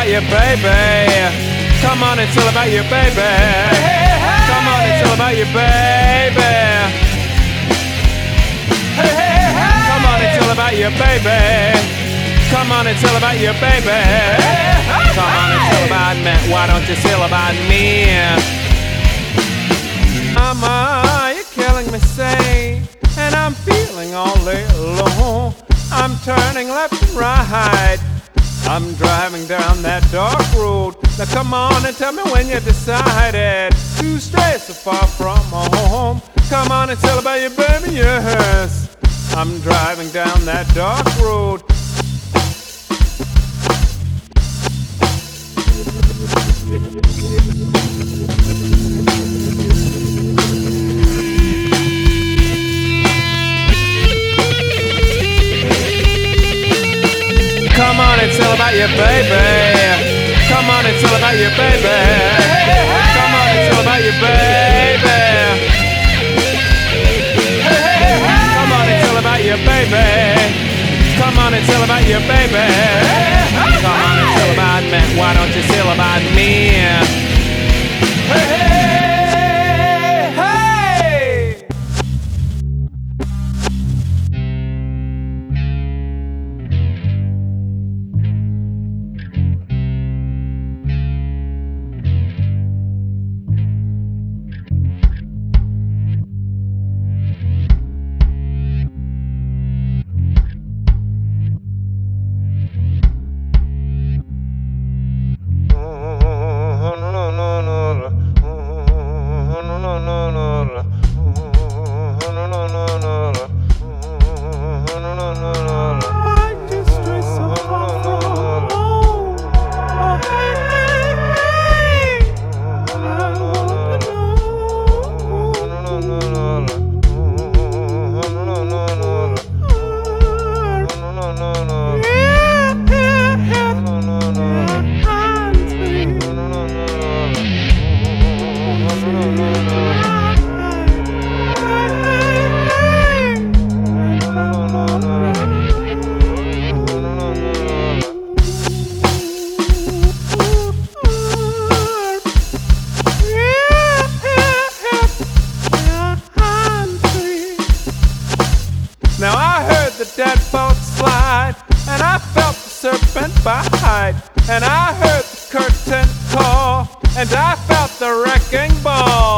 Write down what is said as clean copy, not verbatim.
about your baby. Come on, it's all about your baby. Come on, it's all about your baby. Come on, it's all about your baby. Come on, it's all about your baby. Come on, it's all about me. Why don't you say all about me? Mama, you're killing me, say, and I'm feeling all alone. I'm turning left and right. I'm driving down that dark road. Now come on and tell me when you decided to stray so far from home. Come on and tell about your baby, yes. I'm driving down that dark road. Come on, it's all about your baby. Come on, it's all about your baby. Come on, it's all about your baby. Come on, it's all about your baby. Come on, it's all about your baby. Come on, it's all about me. Why don't you say all about me? Hey! Now I heard the deadbolt slide, and I felt the serpent bite, and I heard the curtain call, and I felt the wrecking ball.